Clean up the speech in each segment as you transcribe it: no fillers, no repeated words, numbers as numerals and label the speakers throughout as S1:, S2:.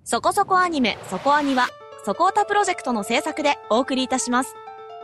S1: そこそこアニメそこアニはそこおたプロジェクトの制作でお送りいたします。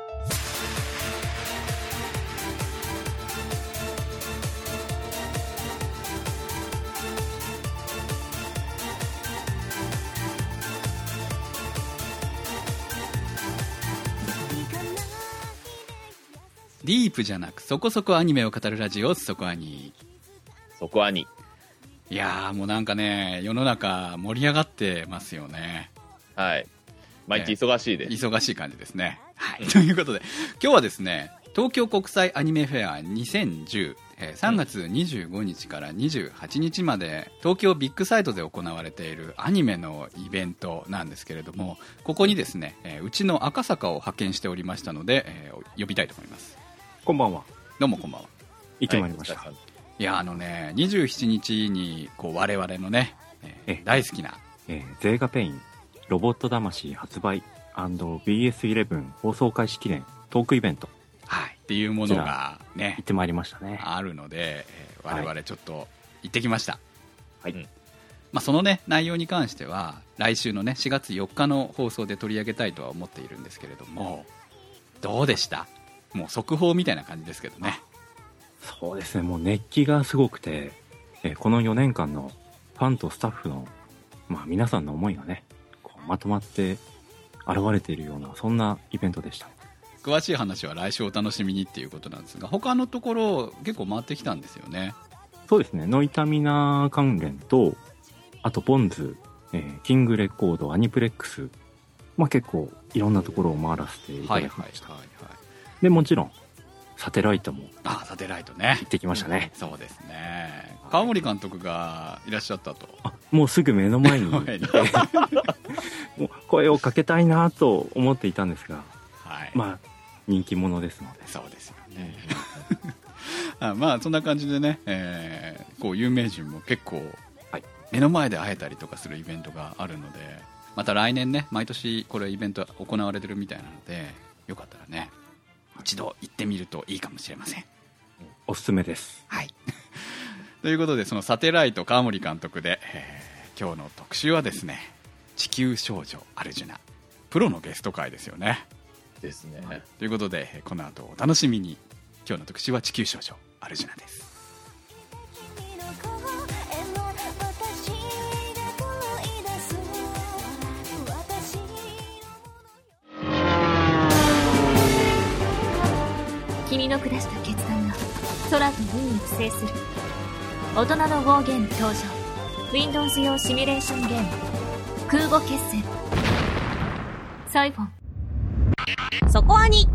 S2: ディープじゃなくそこそこアニメを語るラジオそこアニ。
S3: そこアニ。
S2: いやーもうなんかね、世の中盛り上がってますよね。
S3: はい。毎日忙しいです。
S2: 忙しい感じですね。はい。ということで、今日はですね、東京国際アニメフェア2010、3月25日から28日まで東京ビッグサイトで行われているアニメのイベントなんですけれども、ここにですね、うちの赤坂を派遣しておりましたので、呼びたいと思います。
S4: こんばんは。
S2: どうもこんばんは。
S4: 行ってまいりました。
S3: はい、
S2: いや27日にこう我々のね、大好きな、
S4: ゼーガペインロボット魂発売 &BS11 放送開始記念トークイベント、
S2: はい、っていうものがね
S4: 行ってまいりましたね。
S2: あるので、我々ちょっと行ってきました。
S4: はい。
S2: まあ、そのね内容に関しては来週のね4月4日の放送で取り上げたいとは思っているんですけれども、どうでした？もう速報みたいな感じですけどね。
S4: そうですね、もう熱気がすごくて、この4年間のファンとスタッフの、皆さんの思いがね、こうまとまって現れているような、そんなイベントでした。
S2: 詳しい話は来週お楽しみにっていうことなんですが、他のところ結構回ってきたんですよね。
S4: そうですね、ノイタミナ関連と、あとボンズ、キングレコード、アニプレックス、結構いろんなところを回らせていただきました。でもちろんサテライトも
S2: サテライトね
S4: 行ってきましたね。
S2: そうですね、川森監督がいらっしゃったと。
S4: もうすぐ目の前にもう声をかけたいなと思っていたんですが、
S2: はい、
S4: 人気者ですので。
S2: そうですよねそんな感じでね、こう有名人も結構目の前で会えたりとかするイベントがあるので、また来年ね毎年これイベント行われてるみたいなので、よかったらね一度行ってみるといいかもしれません。
S4: おすすめです。
S2: はいということで、そのサテライト川森監督で、今日の特集はですね、地球少女アルジュナ、プロのゲスト会ですよね。
S3: ですね、
S2: ということでこの後お楽しみに。今日の特集は地球少女アルジュナです。
S1: 君の下した決断が空と海を不正する。大人のウォーゲーム登場。 Windows 用シミュレーションゲーム空母決戦サイフォン。そこアニ。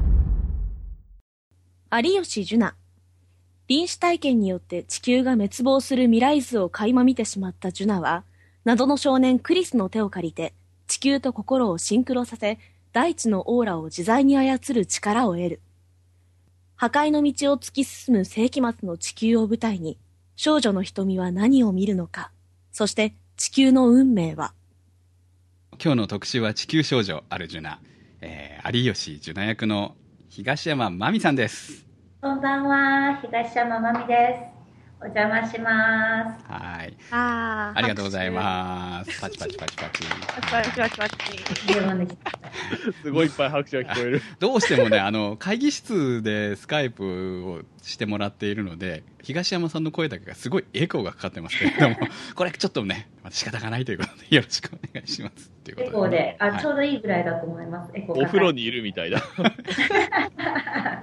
S1: 有吉樹奈。臨死体験によって地球が滅亡する未来図を垣間見てしまった樹奈は、謎の少年クリスの手を借りて地球と心をシンクロさせ、大地のオーラを自在に操る力を得る。破壊の道を突き進む世紀末の地球を舞台に、少女の瞳は何を見るのか、そして地球の運命は。
S2: 今日の特集は地球少女アルジュナ、有吉樹奈役の東山真美さんです。
S5: こんばんは、東山真美です。お邪魔します。
S2: はい。ありがとうございます。パチパチパチパチ。
S6: パチパチパチ。
S3: すごいいっぱい拍手が聞こえる。
S2: どうしてもね、会議室でスカイプをしてもらっているので、東山さんの声だけがすごいエコーがかかってますけれども、これちょっとね、仕方がないということでよろしくお願いします。ということで
S5: エコーで、ちょうどいいぐらいだと思います。エコー
S3: お風呂にいるみたいだ。
S2: はい、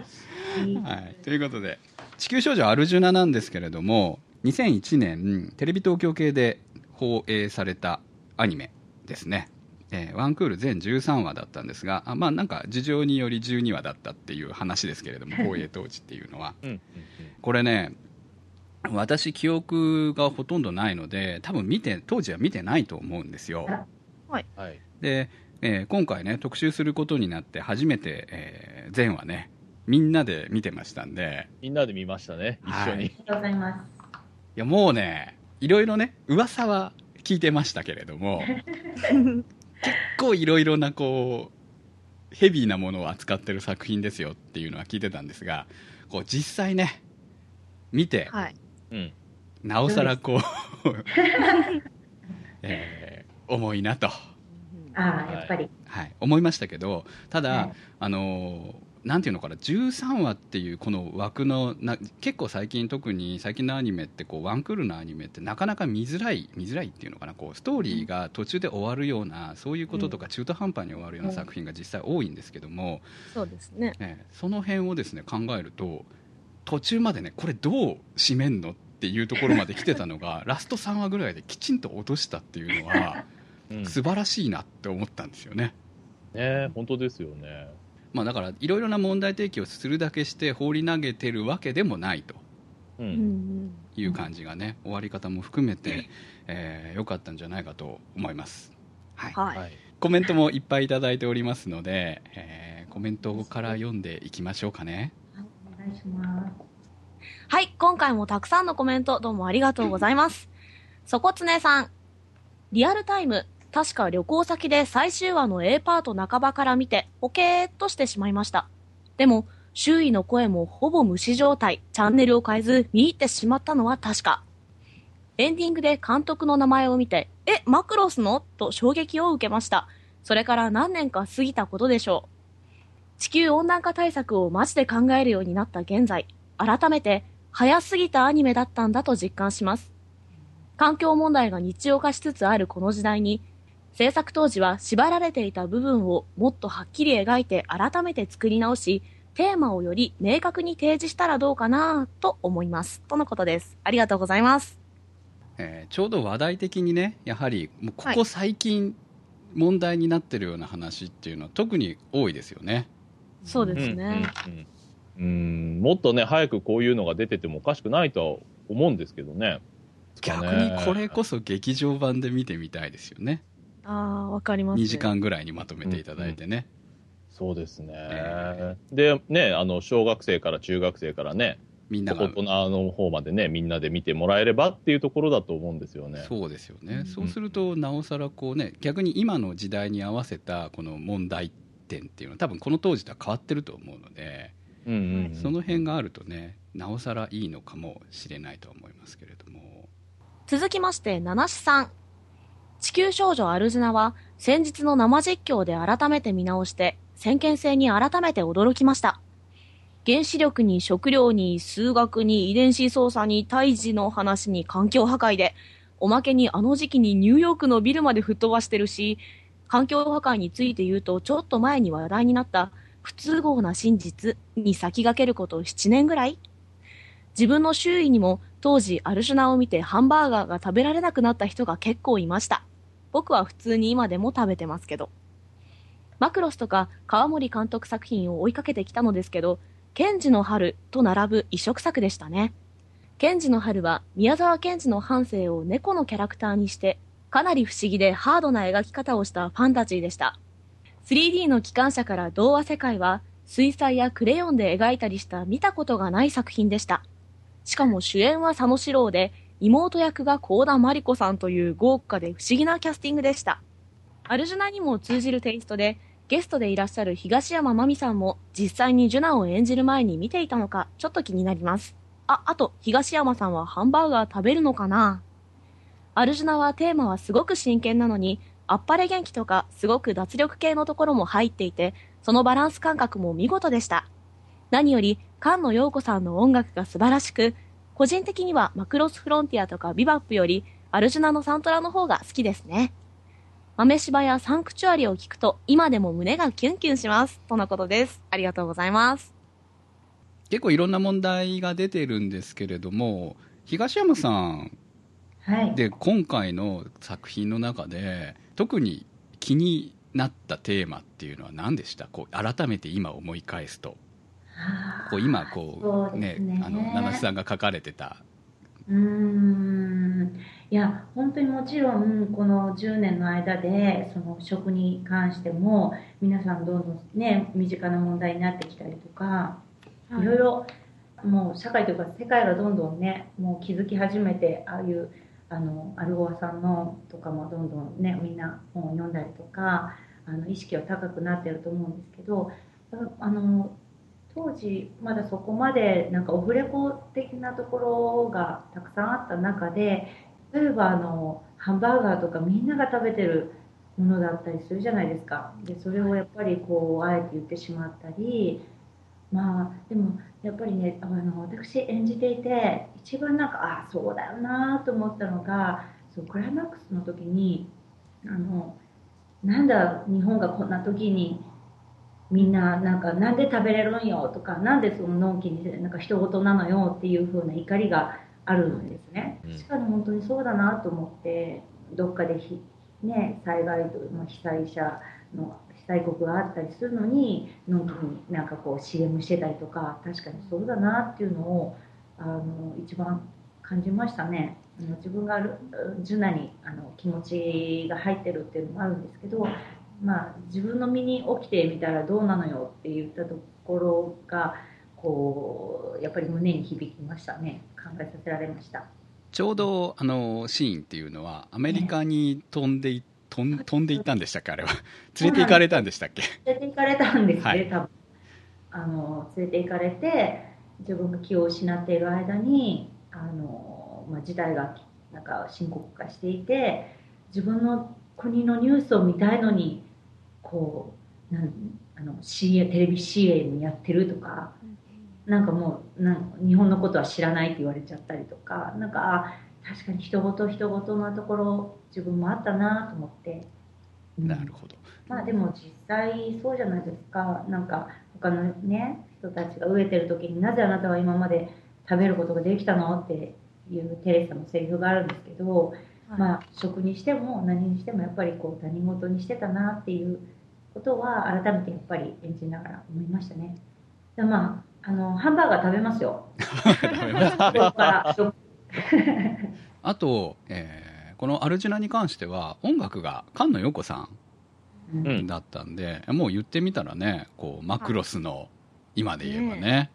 S2: ということで地球少女アルジュナなんですけれども、2001年テレビ東京系で放映されたアニメですね。ワンクール全13話だったんですが、なんか事情により12話だったっていう話ですけれども、放映当時っていうのはこれね、私記憶がほとんどないので多分当時は見てないと思うんですよ。
S6: はい。
S2: で、今回ね特集することになって初めて、全話ねみんなで見てましたんで。
S3: みんなで見ましたね、一緒に。
S5: ありがとうございます。
S2: いやもうね、いろいろね噂は聞いてましたけれども結構いろいろなこうヘビーなものを扱ってる作品ですよっていうのは聞いてたんですが、こう実際ね見て、
S6: はい。
S2: なおさらこう重いなと、
S5: やっぱり、
S2: はい、思いましたけど、ただ、
S5: はい、
S2: なんていうのかな、13話っていうこの枠の結構特に最近のアニメってこうワンクールのアニメってなかなか見づらいっていうのかな、こうストーリーが途中で終わるような、そういうこととか中途半端に終わるような作品が実際多いんですけども、
S1: そうですね、
S2: その辺をですね考えると、途中までねこれどう締めんのっていうところまで来てたのがラスト3話ぐらいできちんと落としたっていうのは素晴らしいなって思ったんですよね。
S3: 本当ですよね。
S2: まあ、だからいろいろな問題提起をするだけして放り投げてるわけでもないという感じがね、終わり方も含めて良かったんじゃないかと思います。はい、はい、コメントもいっぱいいただいておりますので、コメントから読んでいきましょうかね。
S5: お願いします。
S1: はい、今回もたくさんのコメントどうもありがとうございます。そこつねさん、リアルタイム、確か旅行先で最終話の A パート半ばから見てポケーっとしてしまいました。でも周囲の声もほぼ無視状態、チャンネルを変えず見入ってしまったのは確か。エンディングで監督の名前を見て、マクロスのと衝撃を受けました。それから何年か過ぎたことでしょう。地球温暖化対策をマジで考えるようになった現在、改めて早すぎたアニメだったんだと実感します。環境問題が日常化しつつあるこの時代に、制作当時は縛られていた部分をもっとはっきり描いて改めて作り直し、テーマをより明確に提示したらどうかなと思います。とのことです。ありがとうございます。
S2: ちょうど話題的にね、やはりもうここ最近問題になってるような話っていうのは特に多いですよね。
S1: そうですね。
S3: もっとね、早くこういうのが出ててもおかしくないとは思うんですけどね。
S2: 逆にこれこそ劇場版で見てみたいですよね。
S1: わかります、ね。
S2: 2時間ぐらいにまとめていただいてね。
S3: そうですね。で、ね、小学生から中学生からね、
S2: みんなが
S3: 大人の方までね、みんなで見てもらえればっていうところだと思うんですよね。
S2: そうですよね。そうすると、なおさらこうね、逆に今の時代に合わせたこの問題点っていうのは多分この当時とは変わってると思うので、その辺があるとね、なおさらいいのかもしれないと思いますけれども。
S1: 続きまして、七志さん。地球少女アルジュナは先日の生実況で改めて見直して先見性に改めて驚きました。原子力に食料に数学に遺伝子操作に胎児の話に環境破壊で、おまけにあの時期にニューヨークのビルまで吹っ飛ばしてるし、環境破壊について言うとちょっと前に話題になった不都合な真実に先駆けること7年ぐらい。自分の周囲にも当時アルジュナを見てハンバーガーが食べられなくなった人が結構いました。僕は普通に今でも食べてますけど。マクロスとか川森監督作品を追いかけてきたのですけど、ケンジの春と並ぶ異色作でしたね。ケンジの春は宮沢賢治の半生を猫のキャラクターにして、かなり不思議でハードな描き方をしたファンタジーでした。3D の機関車から童話世界は水彩やクレヨンで描いたりした見たことがない作品でした。しかも主演は佐野史郎で、妹役が幸田真理子さんという豪華で不思議なキャスティングでした。アルジュナにも通じるテイストで、ゲストでいらっしゃる東山真美さんも実際にジュナを演じる前に見ていたのかちょっと気になります。あと東山さんはハンバーガー食べるのかな。アルジュナはテーマはすごく真剣なのに、あっぱれ元気とかすごく脱力系のところも入っていて、そのバランス感覚も見事でした。何より菅野陽子さんの音楽が素晴らしく、個人的にはマクロスフロンティアとかビバップよりアルジュナのサントラの方が好きですね。豆柴やサンクチュアリを聞くと今でも胸がキュンキュンしますとのことです。ありがとうございます。
S2: 結構いろんな問題が出てるんですけれども、東山さんで今回の作品の中で特に気になったテーマっていうのは何でした？こう改めて今思い返すと、こう今こうね、七瀬さんが書かれてた。
S5: いや本当にもちろんこの10年の間でその食に関しても皆さんどんどんね身近な問題になってきたりとか、いろいろもう社会というか世界がどんどんねもう気づき始めて、ああいうアルゴアさんのとかもどんどんねみんな本を読んだりとか意識は高くなってると思うんですけど、当時まだそこまでなんかオフレコ的なところがたくさんあった中で、 例えばハンバーガーとかみんなが食べてるものだったりするじゃないですか。でそれをやっぱりこうあえて言ってしまったり、まあでもやっぱりね、私演じていて一番なんかそうだよなと思ったのが、そうクライマックスの時になんだ日本がこんな時にみんななんで食べれるんよとか、なんでそののんきになんか人事なのよっていう風な怒りがあるんですね。確かに本当にそうだなと思って、どっかで災害と、被災者の被災国があったりするのにのんきになんかこう CM してたりとか、確かにそうだなっていうのを一番感じましたね。自分がジュナに気持ちが入ってるっていうのもあるんですけど、自分の身に起きてみたらどうなのよって言ったところがこうやっぱり胸に響きましたね。考えさせられました。
S2: ちょうどシーンっていうのはアメリカに飛んでいったんでしたっけ、あれは。連れて行かれたんでしたっけ。
S5: 連れて行かれたんですね、
S2: はい、
S5: 多分連れて行かれて、自分が気を失っている間に事態がなんか深刻化していて、自分の国のニュースを見たいのにこうテレビ CM やってるとか、なんかもう日本のことは知らないって言われちゃったりとか、なんか確かに人事なところ自分もあったなと思って、
S2: なるほど。
S5: でも実際そうじゃないですか。なんか他のね人たちが飢えてる時に、なぜあなたは今まで食べることができたのっていうテレサのセリフがあるんですけど、食にしても何にしてもやっぱりこう他人事にしてたなっていうことは改めてやっぱり演じながら思いましたね。でハンバーガー食べますよ。
S2: あと、このアルジュナに関しては音楽が菅野陽子さんだったんで、もう言ってみたらね、こうマクロスの今で言えばね、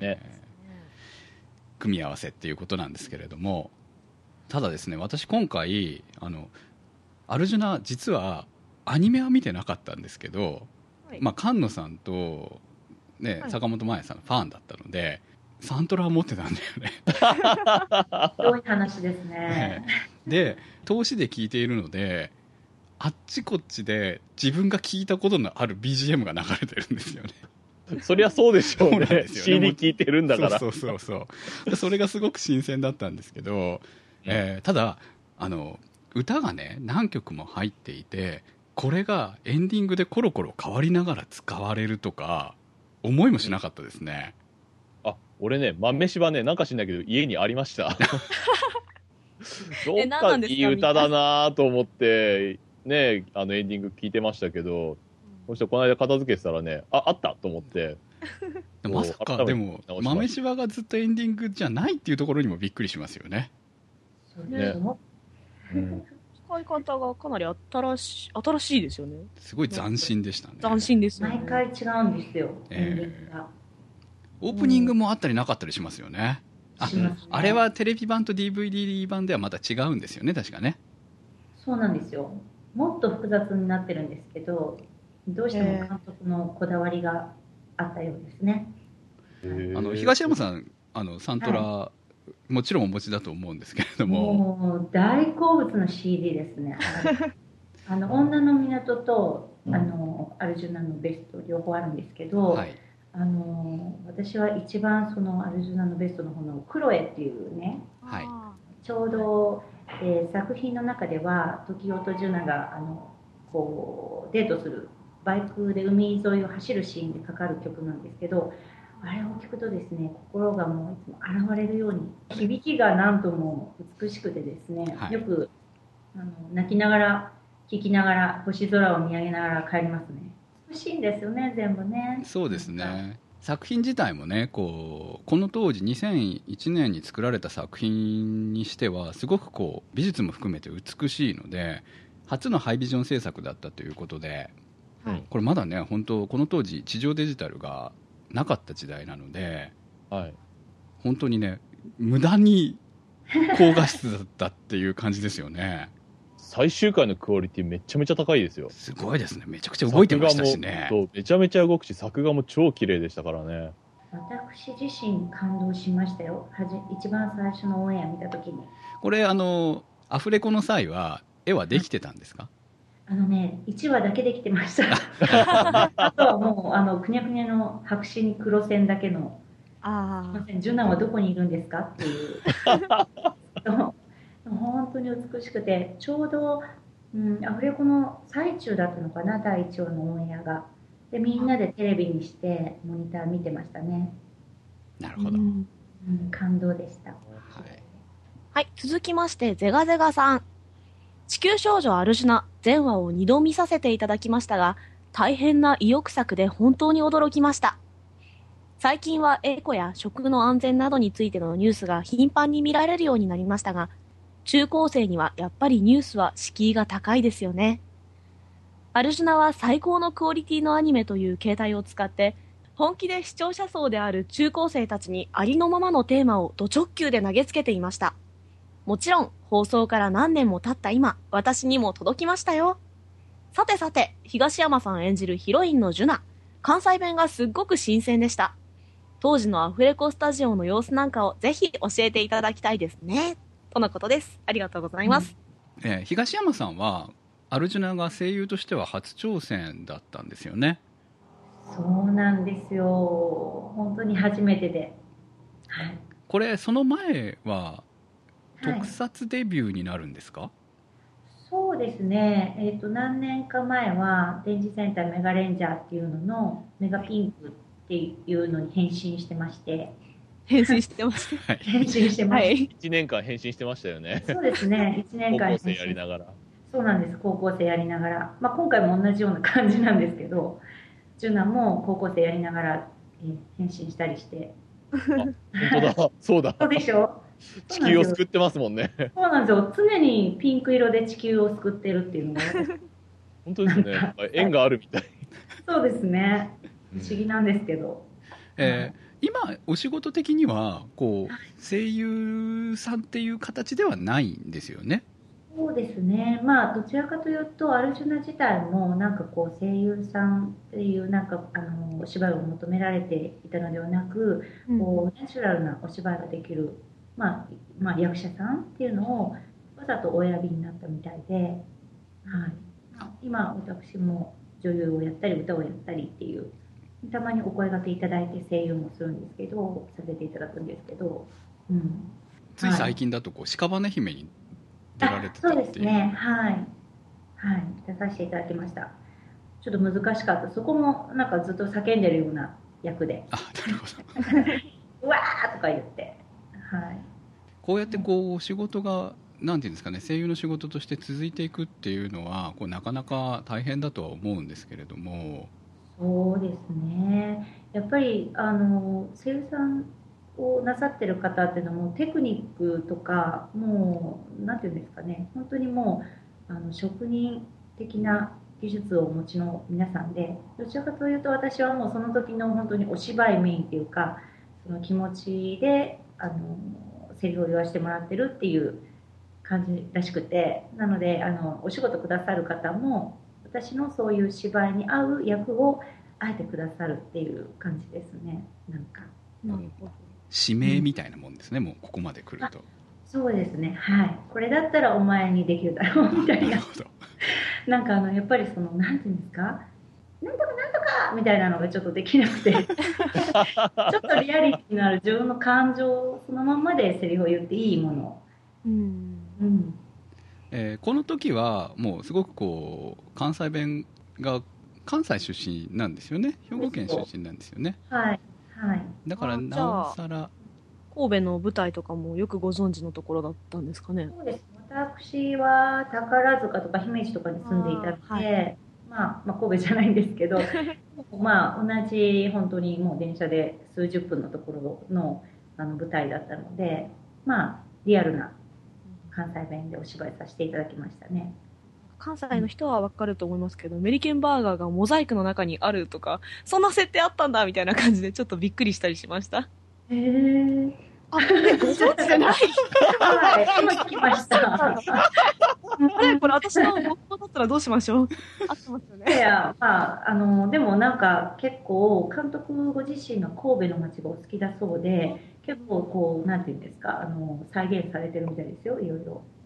S2: 組み合わせっていうことなんですけれども、ただですね、私今回アルジュナ実はアニメは見てなかったんですけど、菅野さんと坂本真綾さんのファンだったのでサントラを持ってたんだよね。
S5: すごい話ですね。
S2: で投資で聴いているので、あっちこっちで自分が聴いたことのある BGM が流れてるんですよね。
S3: そりゃそうでしょうね。
S2: そうなんですよね。
S3: CD 聴いてるんだから。
S2: そうそれがすごく新鮮だったんですけど、ただ歌がね何曲も入っていて、これがエンディングでコロコロ変わりながら使われるとか思いもしなかったですね。
S3: 俺ね、豆柴ね、なんか知んないけど家にありました。どっかいい歌だなと思ってね、エンディング聞いてましたけど、そしてこの間片付けてたらね、あったと思って。
S2: まさかでも豆柴がずっとエンディングじゃないっていうところにもびっくりしますよね。
S5: ね、
S1: 使い方がかなり新しいですよね。
S2: すごい斬新でしたね。
S1: 斬新ですよね。
S5: 毎回違うんですよ、エンディングが。
S2: オープニングもあったりなかったりしますよね。あれはテレビ版と DVD 版ではまた違うんですよね、確かね。
S5: そうなんですよ。もっと複雑になってるんですけど、どうしても監督のこだわりがあったようですね。
S2: 東山さんサントラ、もちろんお持ちだと思うんですけれども、
S5: もう大好物の CD ですね。女の港とアルジュナのベスト両方あるんですけど、私は一番そのアルジュナのベストの方のクロエっていうね、ちょうど、作品の中では時男とジュナがこうデートするバイクで海沿いを走るシーンでかかる曲なんですけど、あれを聞くとですね、心がもういつも洗われるように、響きがなんとも美しくてですね、よく泣きながら聴きながら星空を見上げながら帰りますね。美しいんですよね、全部ね。
S2: そうですね。作品自体もね、この当時2001年に作られた作品にしてはすごくこう美術も含めて美しいので、初のハイビジョン制作だったということで、これまだね、本当この当時地上デジタルがなかった時代なので、本当にね無駄に高画質だったっていう感じですよね。
S3: 最終回のクオリティめちゃめちゃ高いですよ。
S2: すごいですね。めちゃくちゃ動いてましたしね。
S3: めちゃめちゃ動くし、作画も超綺麗でしたからね。
S5: 私自身感動しましたよ。一番最初のオンエア見た時に。
S2: これアフレコの際は絵はできてたんですか？
S5: 1話だけできてました。あとはもう、くにゃくにゃの白紙に黒線だけの、すいません、ジュナはどこにいるんですかっていう。本当に美しくて、ちょうど、アフレコの最中だったのかな、第1話のオンエアが。で、みんなでテレビにして、モニター見てましたね。
S2: なるほど。
S5: 感動でした。
S1: はい、続きまして、ゼガゼガさん。地球少女アルジュナ、全話を2度見させていただきましたが、大変な意欲作で本当に驚きました。最近はエコや食の安全などについてのニュースが頻繁に見られるようになりましたが、中高生にはやっぱりニュースは敷居が高いですよね。アルジュナは最高のクオリティのアニメという形態を使って、本気で視聴者層である中高生たちにありのままのテーマをド直球で投げつけていました。もちろん、放送から何年も経った今、私にも届きましたよ。さてさて、東山さん演じるヒロインのジュナ、関西弁がすっごく新鮮でした。当時のアフレコスタジオの様子なんかをぜひ教えていただきたいですね。とのことです。ありがとうございます。
S2: 東山さんは、アルジュナが声優としては初挑戦だったんですよね。
S5: そうなんですよ。本当に初めてで。はい。
S2: これ、その前は、特撮デビューになるんですか？
S5: そうですね。何年か前は、電磁戦隊メガレンジャーっていうのの、メガピンクっていうのに変身してまして。
S1: 変身してました。
S5: 変身してました。はい、
S3: 1年間変身してましたよね。
S5: そうですね。1年間
S3: 高校生やりながら。
S5: そうなんです。高校生やりながら。まあ、今回も同じような感じなんですけど、ジュナも高校生やりながら、変身したりして。
S3: 本当だ。そうだ。
S5: そうでしょ？
S3: 地球を救ってますもんね。
S5: そうなんですよ。常にピンク色で地球を救ってるっていうのが
S3: 本当ですね。縁があるみたい。
S5: そうですね。不思議なんですけど。
S2: 今お仕事的にはこう声優さんっていう形ではないんですよね。
S5: そうですね。まあどちらかというとアルジュナ自体もなんかこう声優さんっていうなんかお芝居を求められていたのではなく、こうナチュラルなお芝居ができる。まあ、役者さんっていうのをわざとお選びになったみたいで、はい、今私も女優をやったり歌をやったりっていうたまにお声掛けいただいて声優もするんですけどさせていただくんですけど、
S2: つい最近だとこう屍姫に出られてたっていう。
S5: そうですね、はい、出させていただきました。ちょっと難しかった。そこもなんかずっと叫んでるような役で、
S2: なるほど
S5: うわーとか言ってはい、
S2: こうやってこう仕事がなんていうんですかね、声優の仕事として続いていくっていうのはこうなかなか大変だとは思うんですけれども。
S5: そうですね。やっぱり声優さんをなさってる方っていうのもテクニックとかもうなんていうんですかね、本当にもう職人的な技術をお持ちの皆さんで、どちらかというと私はもうその時の本当にお芝居メインっていうか、その気持ちでセリフを言わせてもらってるっていう感じらしくて、なのでお仕事くださる方も私のそういう芝居に合う役をあえてくださるっていう感じですね。なんか
S2: 指名みたいなもんですね、もうここまで来ると。
S5: そうですね、はい。これだったらお前にできるだろうみたいな。なんかやっぱりそのなんていうんですか、なんとかなんとかみたいなのがちょっとできなくてちょっとリアリティのある自分の感情をそのままでセリフを言っていいもの、
S2: この時はもうすごくこう関西弁が関西出身なんですよね。兵庫県出身なんですよね。
S5: はいはい。
S2: だからなおさら
S1: 神戸の舞台とかもよくご存知のところだったんですかね。
S5: そうです。私は宝塚とか姫路とかに住んでいたので、まあ神戸じゃないんですけどまあ同じ本当にもう電車で数十分のところの舞台だったので、まあリアルな関西弁でお芝居させていただきましたね。
S1: 関西の人は分かると思いますけど、メリケンバーガーがモザイクの中にあるとか、そんな設定あったんだみたいな感じでちょっとびっくりしたりしました。
S5: へー。
S1: ご存知じゃない
S5: はい、今聞きました。
S1: あれこれ私の本当だったらどうしましょう。合ってますよね。
S5: いや、まあ、でもなんか結構監督ご自身が神戸の街がお好きだそうで、結構こうなんていうんですか、再現されてるみたいですよ、いろいろ。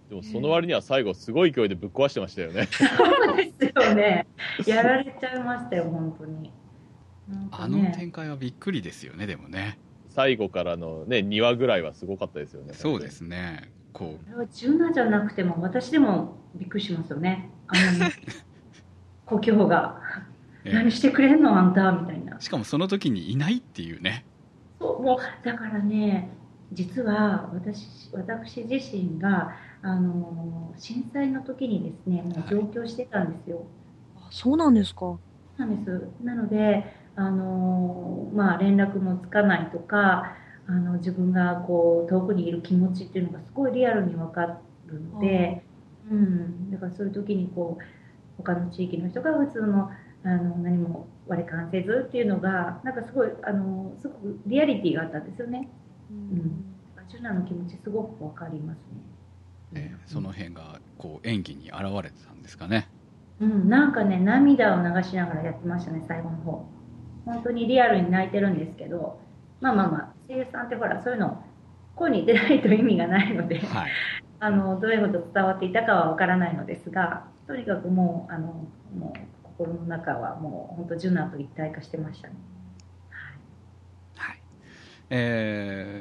S3: でもその割には最後すごい勢いでぶっ壊してましたよね。
S5: そうですよね。やられちゃいましたよ、本当に。
S2: あの展開はびっくりですよね、でもね。
S3: 最後からのね、2話ぐらいはすごかったですよね。
S2: そうですね。こ
S5: れはジュナじゃなくても、私でもびっくりしますよね。故郷が。何してくれんのあんたみたいな。
S2: しかもその時にいないっていうね。
S5: そう、もう、だからね、実は私自身が、震災の時にですね、もう上京してたんですよ。
S1: あ、そうなんですか。
S5: そうなんです。なので、まあ、連絡もつかないとか、自分がこう遠くにいる気持ちっていうのがすごいリアルに分かるので、だからそういう時にこう他の地域の人が普通の何も割り勘せずっていうのがなんかすごいすごくリアリティがあったんですよね。ジュナの気持ちすごく分かりますね。
S2: その辺がこう演技に現れてたんですかね。
S5: なんかね、涙を流しながらやってましたね、最後の方。本当にリアルに泣いてるんですけど、まあ、声優さんってほら、そういうの、声に出ないと意味がないので、はい、どういうこと伝わっていたかはわからないのですが、とにかくもう、心の中はもう、本当、ジュナと一体化してましたね。
S2: はい。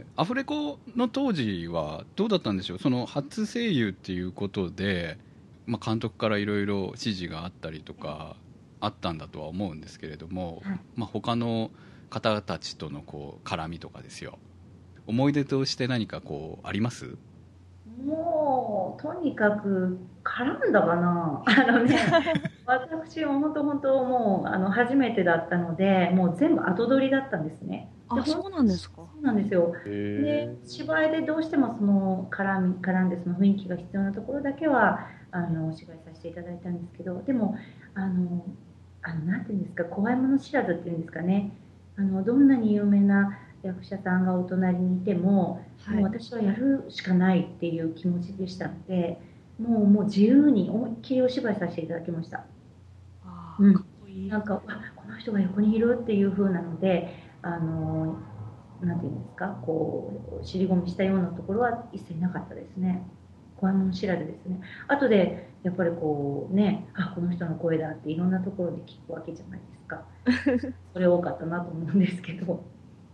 S2: アフレコの当時はどうだったんでしょう。その初声優っていうことで、監督からいろいろ指示があったりとかあったんだとは思うんですけれども、他の方たちとのこう絡みとかですよ、思い出として何かこうあります？
S5: もうとにかく絡んだかな。私も本当もう初めてだったので、もう全部後撮りだったんですね。
S1: そうなんですか。
S5: そうなんですよ。で、芝居でどうしてもその絡んでその雰囲気が必要なところだけはお芝居させていただいたんですけど、でもなんていうんですか、怖いもの知らずっていうんですかね。どんなに有名な役者さんがお隣にいても、もう私はやるしかないっていう気持ちでしたので、もう自由に思いっきりお芝居させていただきました。なんかこの人が横にいるっていう風なので、なんていうんですか、こう尻込みしたようなところは一切なかったですね。怖いもの知らずですね。後でやっぱりこうね、この人の声だっていろんなところで聞くわけじゃないですか。それ多かったなと思うんですけど。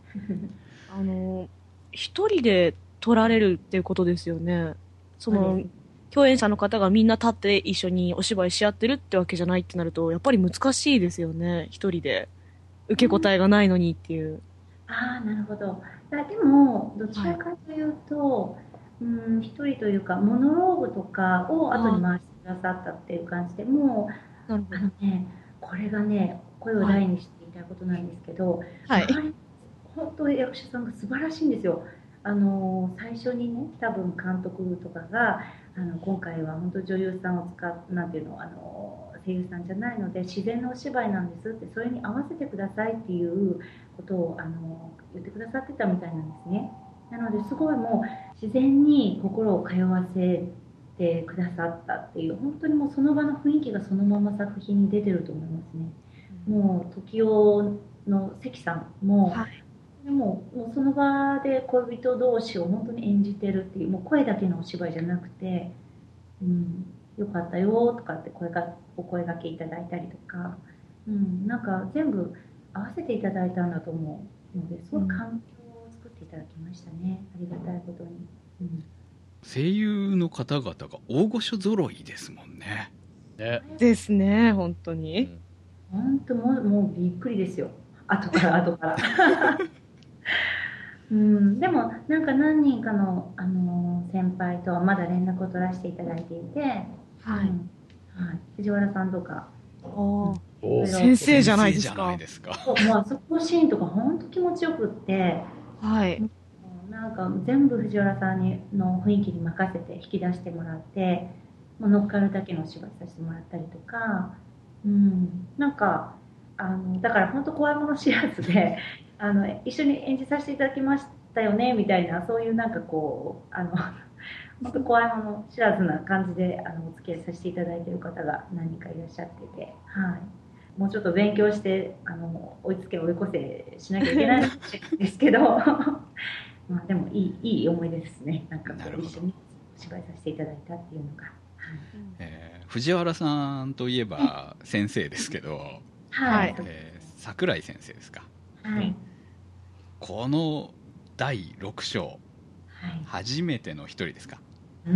S1: 一人で撮られるっていうことですよね。その共演者の方がみんな立って一緒にお芝居し合ってるってわけじゃないってなるとやっぱり難しいですよね。一人で受け答えがないのにっていう。
S5: なるほど。でもどちらかというと、一人というかモノローグとかを後に回してくださったっていう感じで、もうこれがね、声を大にして言いたいことなんですけど、本当に役者さんが素晴らしいんですよ。最初にね、多分監督とかが今回は本当女優さんをなんていうの、声優さんじゃないので自然なお芝居なんですって、それに合わせてくださいっていうことを言ってくださってたみたいなんですね。なのですごいもう自然に心を通わせてくださったっていう、本当にもうその場の雰囲気がそのまま作品に出てると思いますね。もう時代の関さんも、でもうその場で恋人同士を本当に演じてるっていう、もう声だけのお芝居じゃなくて、よかったよとかってお声掛けいただいたりとか、なんか全部合わせていただいたんだと思うので、すごい環境を作っていただきましたね。ありがたいことに。
S2: 声優の方々が大御所揃いですもんね。
S1: ですね、本当に。
S5: 本当もうびっくりですよ。後からでもなんか何人かの、先輩とはまだ連絡を取らせていただいていて、藤原さんとか、
S1: 先生じゃないですか。
S5: もうあそこのシーンとか本当気持ちよくって、なんか全部藤原さんの雰囲気に任せて引き出してもらって、乗っかるだけのお芝居させてもらったりとか、なんかだから本当怖いもの知らずで一緒に演じさせていただきましたよねみたいな、そういうなんかこう本当怖いもの知らずな感じでお付き合いさせていただいている方が何人かいらっしゃってて、もうちょっと勉強して追いつけ追い越せしなきゃいけないんですけどでもいい思い出ですね。なんかこう一緒に芝居させていただいたっていうのが、
S2: 藤原さんといえば先生ですけど、
S5: はい、
S2: 桜井先生ですか。
S5: はい、
S2: この第6章、
S5: はい、
S2: 初めての一人ですか。
S5: うん、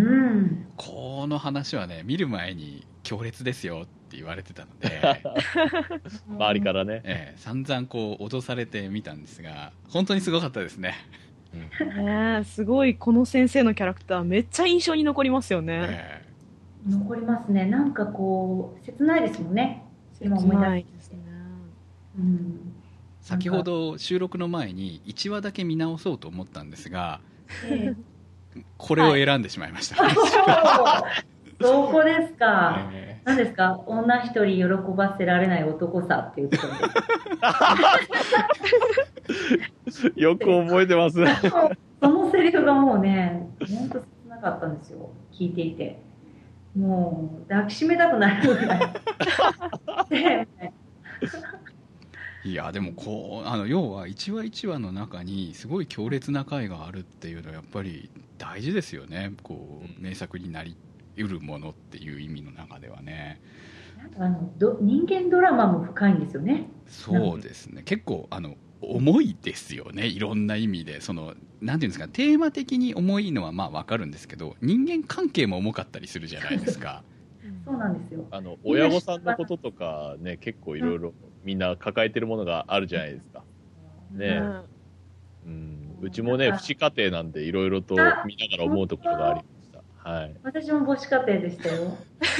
S2: この話はね、見る前に強烈ですよって言われてたので
S3: 周りからね、
S2: 散々こう脅されてみたんですが、本当にすごかったですね。
S1: すごい、この先生のキャラクターめっちゃ印象に残りますよね。
S5: 残りますね。なんかこう切ないですもんね。
S1: 今思い出ですね。
S2: 先ほど収録の前に1話だけ見直そうと思ったんですが、これを選んでしまいました。
S5: そこですか。何ですか、女一人喜ばせられない男さっていうとこ
S3: ろよく覚えてますね。
S5: そのセリフがもうね、本当切なかったんですよ、聞いていて。もう抱きしめたくなるぐらい。
S2: いやでもこう要は一話一話の中にすごい強烈な回があるっていうのはやっぱり大事ですよね。こう名作になり得るものっていう意味の中ではね。
S5: 人間ドラマも深いんですよね。
S2: そうですね。結構重いですよね。いろんな意味でなんていうんですか、テーマ的に重いのはまあわかるんですけど、人間関係も重かったりするじゃないですか。
S5: そうなんですよ。
S3: 親御さんのこととかね、結構いろいろみんな抱えてるものがあるじゃないですか。ね、うちもね、父子家庭なんでいろいろと見ながら思うところがありました。はい。
S5: 私も母子家庭でしたよ。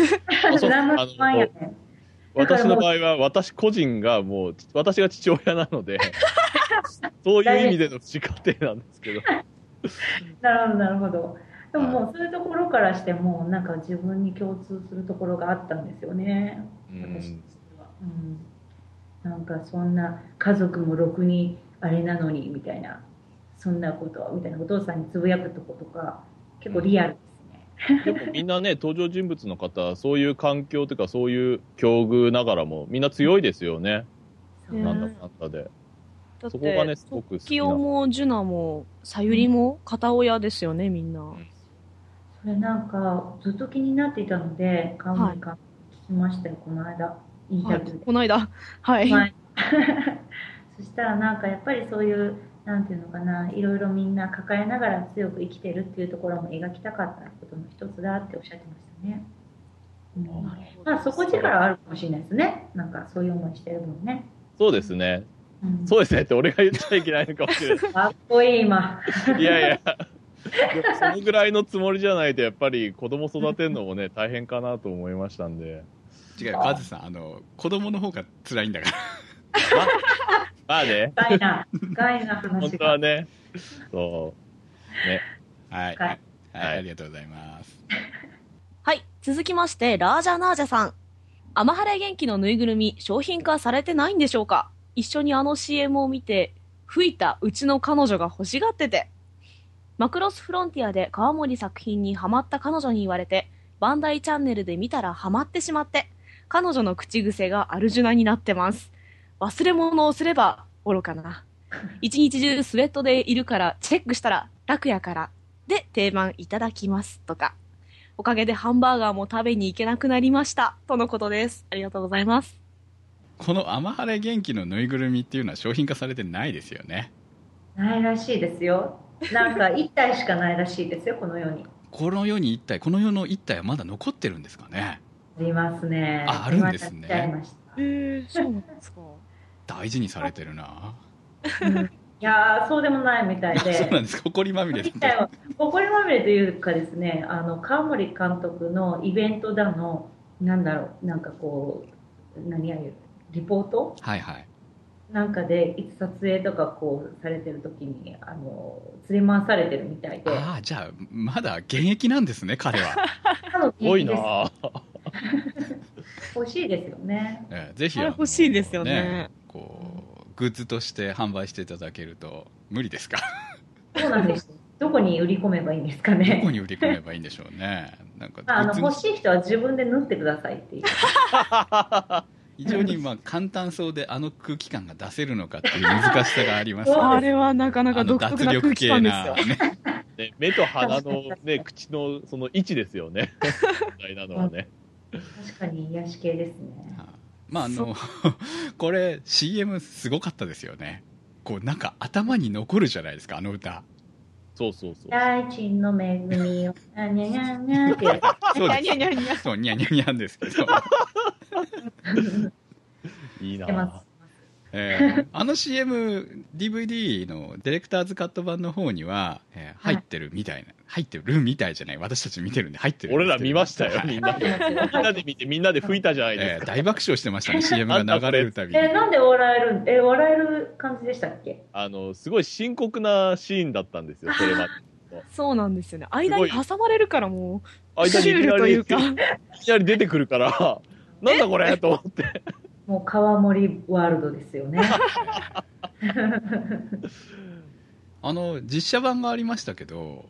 S3: 私の場合は私個人がもう私が父親なのでそういう意味での父子家庭なんですけど。
S5: なるほどなるほど。でももうそういうところからしてもなんか自分に共通するところがあったんですよね。私としては。なんかそんな家族もろくにあれなのにみたいな、そんなことみたいなお父さんにつぶやくとことか結構リアルですね。
S3: でもみんなね、登場人物の方そういう環境というかそういう境遇ながらもみんな強いですよね。なんだかんだで。そこがねすごく好きな。
S1: 時代もジュナもさゆりも片親ですよね、みんな。
S5: それなんかずっと気になっていたので川森監督聞きましたよ、この間インタビューで。
S1: この間、はい。
S5: そしたらなんかやっぱりそういうなんていうのかな、いろいろみんな抱えながら強く生きてるっていうところも描きたかったことの一つだっておっしゃってましたね。まあそこ力あるかもしれないですね。なんかそういう思いしてる分ね。
S3: そうですね。そうですねって俺が言っちゃいけないのかもしれない。
S5: かっこいい今。
S3: いやいや。そのぐらいのつもりじゃないとやっぱり子供育てるのもね大変かなと思いましたんで。
S2: 違う、カズさん子供の方が辛いんだから
S3: まあね、
S5: 深いな話が
S3: 本当はね、そうね、
S2: はい、はい、ありがとうございます。
S1: はい、続きましてラージャナージャさん、アマハレ元気のぬいぐるみ商品化されてないんでしょうか。一緒にCM を見て吹いたうちの彼女が欲しがってて、マクロスフロンティアで川森作品にハマった彼女に言われて、バンダイチャンネルで見たらハマってしまって、彼女の口癖がアルジュナになってます。忘れ物をすれば愚かな。一日中スウェットでいるからチェックしたら楽やからで定番いただきますとか。おかげでハンバーガーも食べに行けなくなりましたとのことです。ありがとうございます。
S2: このアマハレ元気のぬいぐるみっていうのは商品化されてないですよね。
S5: ないらしいですよ。なんか1体しかないらしいですよ、この世に。
S2: この世に1体、この世の1体はまだ残ってるんですかね。
S5: ありますね。
S2: あるんですね。
S1: そうなんですか。
S2: 大事にされてるな。
S5: いやそうでもないみたいで。
S2: そうなんですか。埃まみれ。
S5: 埃まみれというかですね、川森監督のイベントだの、なんだろう、なんかこう何やリポート、
S2: はいはい、
S5: なんかでいつ撮影とかこうされてる時に連れ回されてるみたいで。
S2: ああ、じゃあまだ現役なんですね、彼は。
S3: 多いな。
S5: 欲しいですよね。
S2: ぜひ
S1: 欲しいですよね。
S2: こうグッズとして販売していただけると。無理ですか？
S5: そうなんです。どこに売り込めばいいんですかね。
S2: どこに売り込めばいいんでしょうね。なんか
S5: 欲しい人は自分で縫ってくださいっていう。
S2: 非常に簡単そうで空気感が出せるのかっていう難しさがあります、ね、
S1: あれはなかなか独特な空気感ですよ。
S3: ね、目と鼻の、ね、口のその位置ですよね。問題なのはね。
S5: 確かに癒し系ですね。
S2: まあこれ CM すごかったですよね。こうなんか頭に残るじゃないですか、あの歌。
S3: そうそうそう。
S5: 大地の恵みを、にゃにゃにゃってやつ。
S2: そうです。
S1: にゃにゃにゃにゃ。
S2: そう、にゃにゃにゃんですけど。
S3: いいなぁ。
S2: あの CM、DVD のディレクターズカット版の方には、入ってるみたいな、入ってるみたいじゃない、私たち見てるんで入ってる。
S3: 俺ら見ましたよ、
S2: はい
S3: みんなで。みんなで見て、みんなで吹いたじゃないですか。
S2: 大爆笑してましたね、CM が流れるたびに。
S5: なんで笑える感じでしたっけ？
S3: すごい深刻なシーンだったんですよ、それまで。
S1: そうなんですよね。間に挟まれるからもう、
S3: 間に
S1: シュールというか。
S3: いきなり出てくるから、なんだこれと思って。
S5: もう川森ワールドですよね。
S2: 実写版がありましたけど、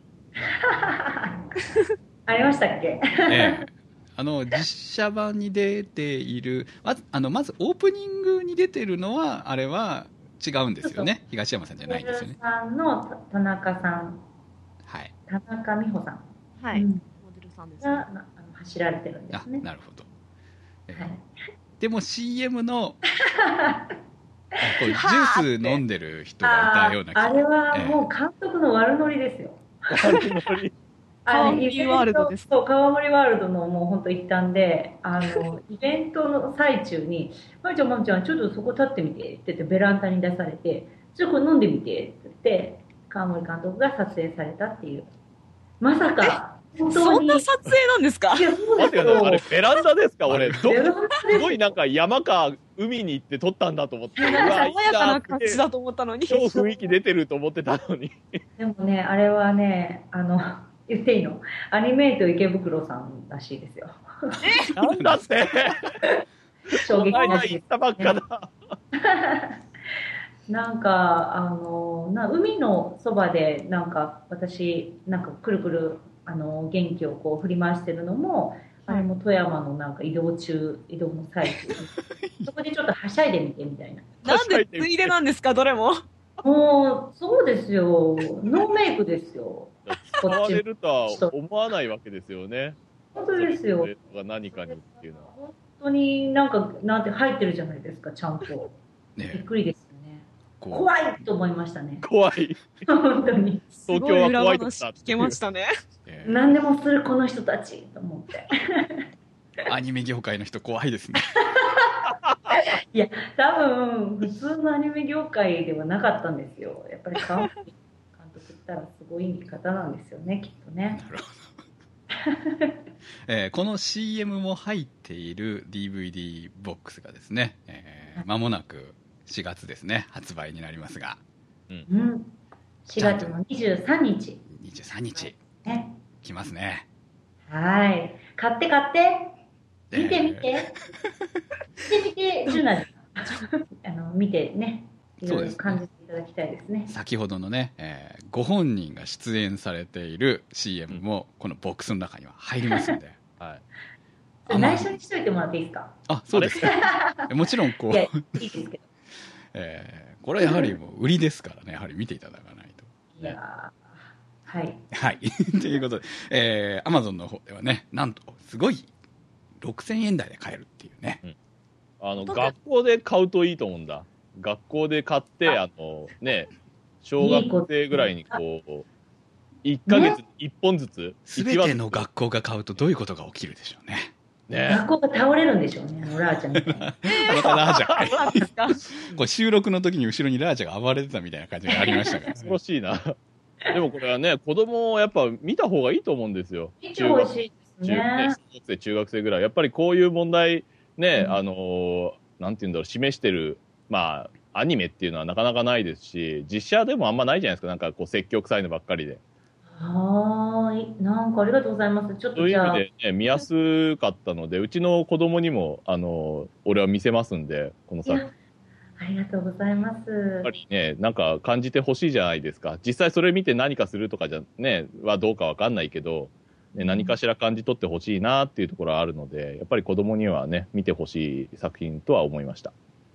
S5: ありましたっけ？
S2: 実写版に出ている、まずオープニングに出てるのは、あれは違うんですよね。東山さんじゃないんですよね。
S5: モデルさんの田中さん、
S2: はい。
S5: 田中美穂さん。
S1: はい。
S5: うん、
S1: モデルさんですね。
S5: が走られてるんですね。
S2: なるほど。
S5: はい、
S2: でも CM のジュース飲んでる人がいたような気が。
S5: あれはもう監督の悪ノリですよ。
S3: 悪ノリ。
S1: 川森ワールドです。
S5: そう、川森ワールドのもう本当一端で、イベントの最中に、まるちゃん、まるちゃん、ちょっとそこ立ってみてって言って、ベランダに出されて、ちょっとこれ飲んでみてって言って、川森監督が撮影されたっていう。まさか、本当に。
S1: そんな撮影なんですか？
S5: いや、そう
S3: 待ってください、あれ
S5: です
S3: ベランダですか？俺、
S5: ベランダです
S3: ごいなんか山か海に行って撮ったんだと思って。
S1: 爽やかな感じだと思ったのに。
S3: 超雰囲気出てると思ってたのに。
S5: でもね、あれはね、言っていいの？アニメイト池袋さんらしいですよ。
S3: なんだって
S5: 衝撃の
S3: 行ったばっかだ。
S5: なんか、海のそばで、なんか、私、なんか、くるくる、元気をこう振り回してるのも、あれも富山のなんか移動の最中に、そこでちょっとはしゃいでみてみたいな。
S1: なんでついでなんですか、どれも。
S5: もう、そうですよ。ノーメイクですよ。
S3: 使われるとは思わないわけですよね。
S5: 本当ですよ。
S3: 何かにっていうのは。
S5: 本当になんか、なんて入ってるじゃないですか、ちゃんと。びっくりですよね。怖いと思いましたね。
S3: 怖い。
S5: 本当に。
S3: 東京は怖いと
S1: 聞けましたね。
S5: 何でもするこの人たちと思って。
S2: アニメ業界の人怖いですね。
S5: いや、多分、普通のアニメ業界ではなかったんですよ。やっぱり川森監督ったらすごい方なんですよね、きっとね。
S2: なるほど。この CM も入っている DVD ボックスがですね、間もなく4月ですね、発売になりますが。
S5: うん。4月の23日。
S2: 23日。
S5: ね。
S2: 来ますね。
S5: はい。買って買って。見て見て。見て見て、ジュナ見てね。いろいろ感じていただきたいですね。
S2: 先ほどのね、ご本人が出演されている CM もこのボックスの中には入りますんで。
S3: はい。
S5: 内緒にしといてもらっていいですか？
S2: あ、そうですか。もちろんこう。
S5: いや、いいですけど。
S2: これはやはりもう売りですからね、やはり見ていただかないと。
S5: いやはい。
S2: はい。ということで、Amazon の方ではね、なんと、すごい、6000円台で買えるっていうね。
S3: 学校で買うといいと思うんだ。学校で買って、ね、小学生ぐらいにこう、1ヶ月に1本ずつ。
S2: すべての学校が買うとどういうことが起きるでしょうね。
S5: ね、学校が倒れるんでしょうね、ラーチャみたいな。
S2: またラーチャ。これ収録の時に後ろにラーチャが暴れてたみたいな感じがありましたから、ね。
S3: 恐ろしいな。でもこれはね、子供をやっぱ見た方がいいと思うんですよ。
S5: 見てほしいですね。
S3: 小学生、中学生ぐらい。やっぱりこういう問題、ね、なんて言うんだろう、示してる、まあ、アニメっていうのはなかなかないですし、実写でもあんまないじゃないですか。なんかこう積極臭いのばっかりで。
S5: はい。なんかありがとうございます。ちょっとじゃあ。
S3: そういう意味でね、見やすかったので、うちの子供にも、俺は見せますんで、この作品。
S5: ありがとうございます。や
S3: っぱりね、なんか感じてほしいじゃないですか。実際それ見て何かするとかじゃね、はどうかわかんないけど、ね、何かしら感じ取ってほしいなっていうところはあるので、やっぱり子供にはね、見てほしい作品とは思いました。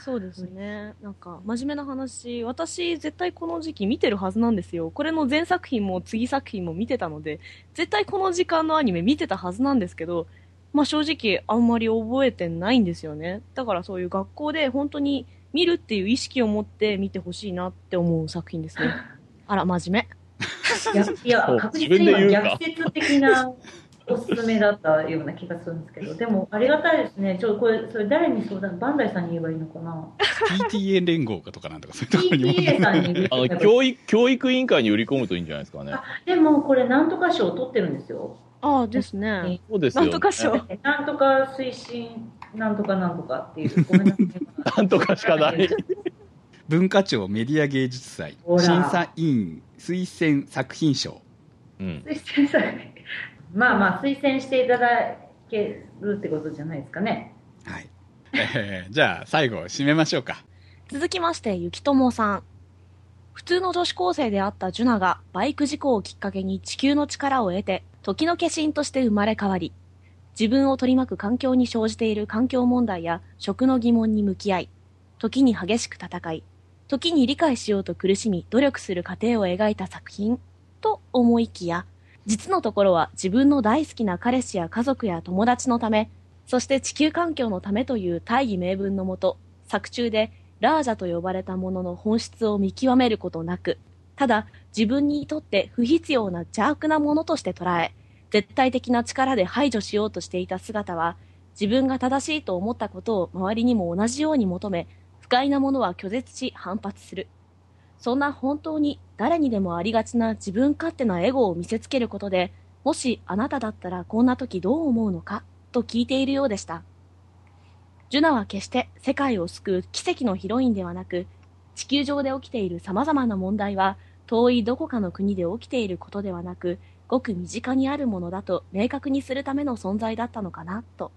S1: そうですね。なんか、真面目な話、私、絶対この時期見てるはずなんですよ。これの前作品も次作品も見てたので、絶対この時間のアニメ見てたはずなんですけど、まあ正直、あんまり覚えてないんですよね。だからそういう学校で本当に見るっていう意識を持って見てほしいなって思う作品ですね。あら、真面
S5: いや、確実に今逆説的なおすすめだったような気がするんですけど、でもありがたいですね。これ、それ誰に相談、バンダイさんに言えばいいのかな。
S2: PTA 連合かとかなんとかそういうところにも
S5: PTA さんに
S3: 教育委員会に売り込むといいんじゃないですかね。
S5: でもこれなんとか賞を取ってるんですよ。
S1: ああですね。
S3: そうですよ、ね。
S1: なんとか賞。
S5: なんとか推進、なんとかなんとかっていう。ごめんなさい。
S3: なんとかしかない。
S2: 文化庁メディア芸術祭審査委員推薦作品賞。
S5: 推薦作品。まあまあ推薦していただけるってことじゃないですかね。
S2: はい。じゃあ最後締めましょうか。
S1: 続きましてゆきともさん。普通の女子高生であったジュナがバイク事故をきっかけに地球の力を得て時の化身として生まれ変わり、自分を取り巻く環境に生じている環境問題や食の疑問に向き合い、時に激しく戦い、時に理解しようと苦しみ努力する過程を描いた作品と思いきや、実のところは自分の大好きな彼氏や家族や友達のため、そして地球環境のためという大義名分のもと、作中でラージャと呼ばれたものの本質を見極めることなく、ただ自分にとって不必要な邪悪なものとして捉え、絶対的な力で排除しようとしていた姿は、自分が正しいと思ったことを周りにも同じように求め、不快なものは拒絶し反発する。そんな本当に誰にでもありがちな自分勝手なエゴを見せつけることで、もしあなただったらこんな時どう思うのかと聞いているようでした。ジュナは決して世界を救う奇跡のヒロインではなく、地球上で起きている様々な問題は遠いどこかの国で起きていることではなく、ごく身近にあるものだと明確にするための存在だったのかなと。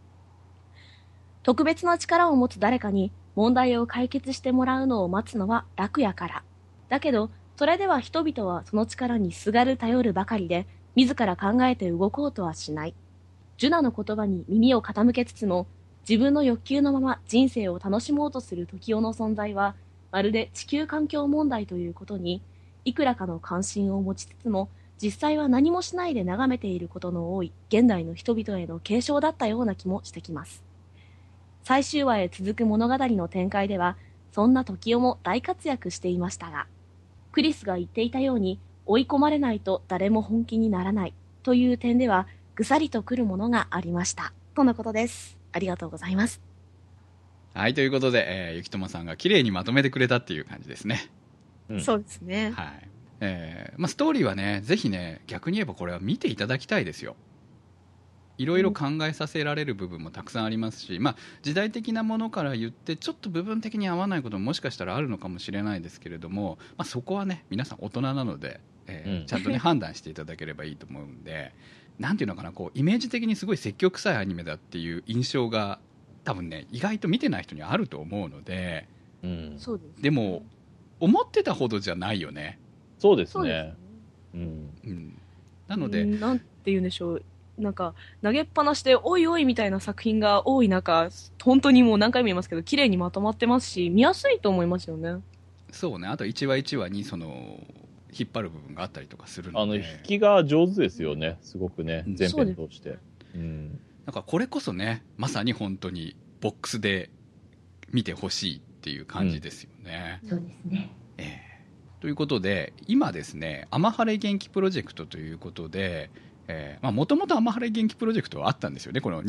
S1: 特別な力を持つ誰かに問題を解決してもらうのを待つのは楽やから。だけど、それでは人々はその力にすがる頼るばかりで、自ら考えて動こうとはしない。ジュナの言葉に耳を傾けつつも、自分の欲求のまま人生を楽しもうとする時代の存在は、まるで地球環境問題ということに、いくらかの関心を持ちつつも、実際は何もしないで眺めていることの多い現代の人々への警鐘だったような気もしてきます。最終話へ続く物語の展開では、そんな時代も大活躍していましたが、クリスが言っていたように、追い込まれないと誰も本気にならないという点では、ぐさりとくるものがありました。とのことです。ありがとうございます。
S2: はい、ということで、ゆきともさんが綺麗にまとめてくれたっていう感じですね。
S1: そうですね。
S2: はい。ストーリーはね、ぜひね、逆に言えばこれは見ていただきたいですよ。いろいろ考えさせられる部分もたくさんありますし、時代的なものから言ってちょっと部分的に合わないことももしかしたらあるのかもしれないですけれども、そこはね皆さん大人なので、ちゃんとね判断していただければいいと思うんで、なんていうのかな、こうイメージ的にすごい積極臭いアニメだっていう印象が多分ね意外と見てない人にはあると思うので、
S1: そうですね。
S2: でも思ってたほどじゃないよね。
S3: そうですね。
S2: なので、
S1: なんて言うんでしょう、なんか投げっぱなしでおいおいみたいな作品が多い中、本当にもう何回も言いますけど綺麗にまとまってますし、見やすいと思いますよね。
S2: そうね。あと1話1話にその引っ張る部分があったりとかするので、
S3: 引きが上手ですよね、すごくね、全編通して。
S2: なんかこれこそね、まさに本当にボックスで見てほしいっていう感じですよね。
S5: そうですね。
S2: ということで、今ですね、アマハレ元気プロジェクトということで、もともとアマハレ元気プロジェクトはあったんですよね、この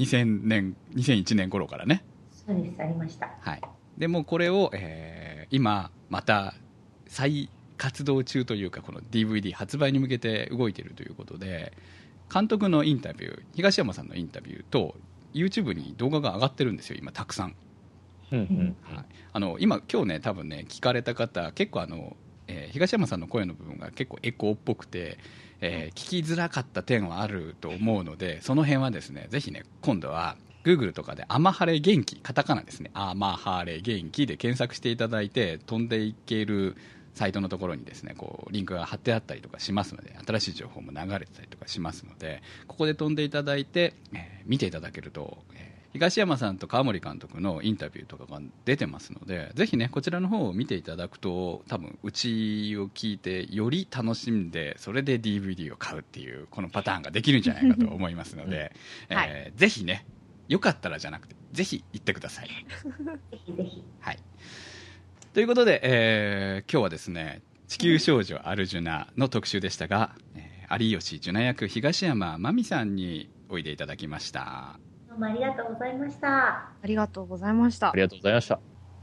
S2: 2001年頃からね。
S5: そうです、ありました。
S2: はい。でもこれを、今また再活動中というか、この DVD 発売に向けて動いているということで、監督のインタビュー、東山さんのインタビューと YouTube に動画が上がってるんですよ、今たくさん。今日ね、多分ね聞かれた方結構東山さんの声の部分が結構エコーっぽくて、聞きづらかった点はあると思うので、その辺はですね、ぜひね今度は Google とかでアマハレ元気、カタカナですね、アマハレ元気で検索していただいて、飛んでいけるサイトのところにですね、こうリンクが貼ってあったりとかしますので、新しい情報も流れてたりとかしますので、ここで飛んでいただいて、見ていただけると、 東山さんと川森監督のインタビューとかが出てますので、ぜひねこちらの方を見ていただくと、多分うちを聞いてより楽しんで、それで DVD を買うっていうこのパターンができるんじゃないかと思いますので、はい、ぜひね、よかったらじゃなくてぜひ行ってください。
S5: ぜひぜひ。
S2: はい。ということで、今日はですね、地球少女アルジュナの特集でしたが、有吉ジュナ役東山真美さんにおいでいただきました。
S5: どうもありがとうございました。
S1: ありがとうございました。
S3: ありがとうございました。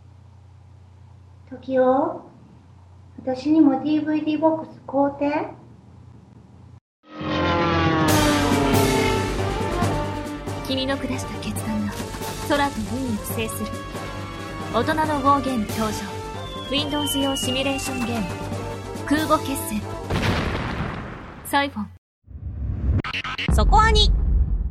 S5: 時男、私にも DVD ボックス買うて。
S6: 君の下した決断が空と海を制する。大人のウォーゲーム登場。Windows 用シミュレーションゲーム、空母決戦。サイフォン。
S1: そこアニ。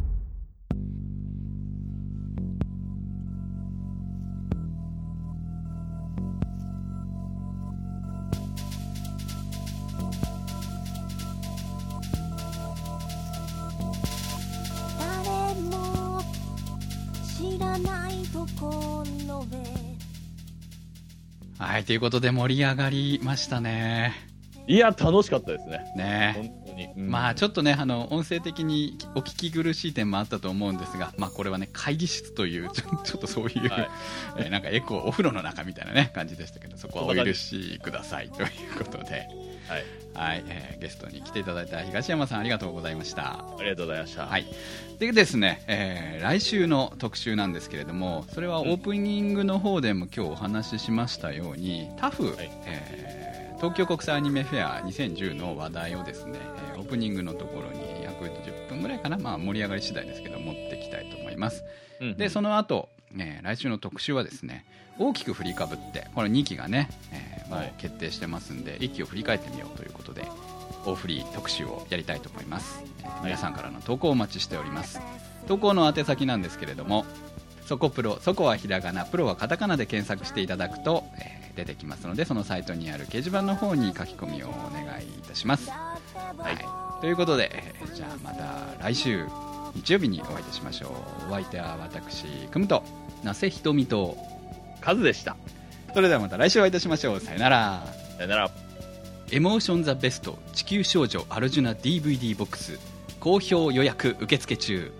S6: 誰も知らないところへ。
S2: はい、ということで盛り上がりましたね。
S3: いや、楽しかったですね。
S2: ね、
S3: 本当に。
S2: まあちょっとね、音声的にお聞き苦しい点もあったと思うんですが、まあこれはね、会議室というちょっとそういう、はい、なんかエコー、お風呂の中みたいなね感じでしたけど、そこはお許しくださいということで、はい、はい、ゲストに来ていただいた東山さん、ありがとうございました。
S3: ありがとうございました。
S2: はい。でですね、来週の特集なんですけれども、それはオープニングの方でも今日お話ししましたように、タフ、はい、東京国際アニメフェア2010の話題をですね、オープニングのところに約10分ぐらいかな、まあ、盛り上がり次第ですけど持っていきたいと思います、でその後、来週の特集はですね、大きく振りかぶって、これ2期がね、もう決定してますんで、1期を振り返ってみようということで大振り特集をやりたいと思います、皆さんからの投稿をお待ちしております。投稿の宛先なんですけれども、そこプロ、そこはひらがな、プロはカタカナで検索していただくと、出てきますので、そのサイトにある掲示板の方に書き込みをお願いいたします。はい、ということで、じゃあまた来週日曜日にお会いいたしましょう。お相手は私くむと那瀬ひとみと
S3: カズでした。
S2: それではまた来週お会いいたしましょう。さよなら。
S3: さよなら。
S2: エモーションザベスト地球少女アルジュナ DVD ボックス好評予約受付中。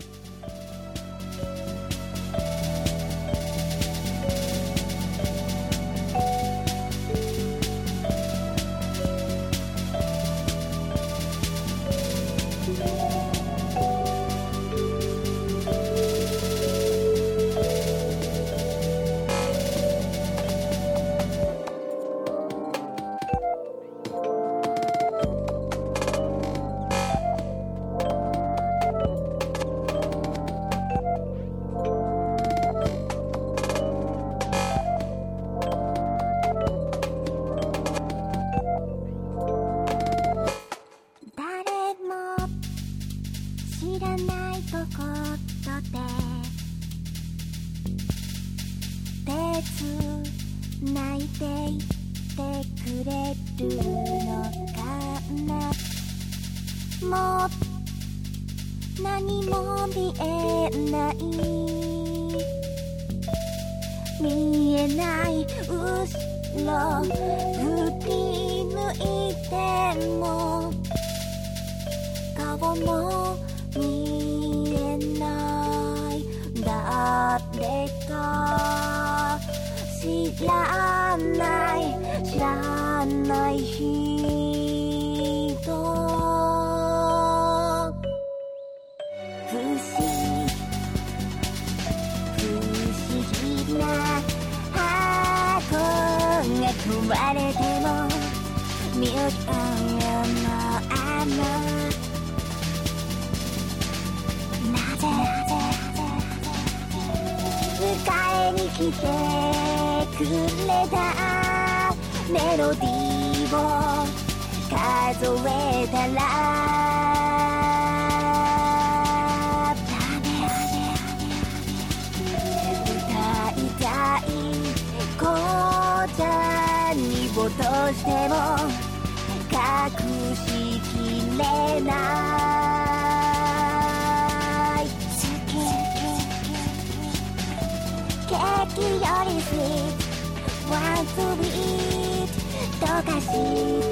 S7: ケーキよりスイートワンツービート溶かして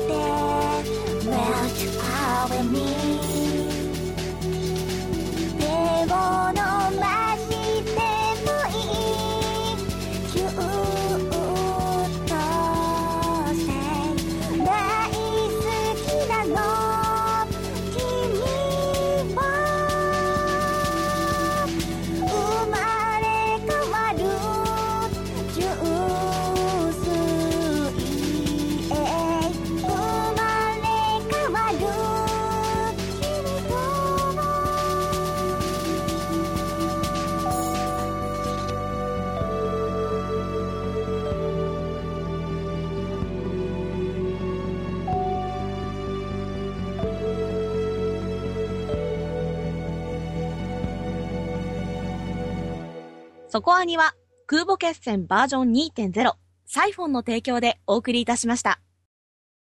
S7: Melt away me 手を伸ばしてもいいキューッとして大好きなの君は生まれ変わるジュースイエ生まれ変わる君と
S1: そこアニは空母決戦バージョン 2.0 サイフォンの提供でお送りいたしました。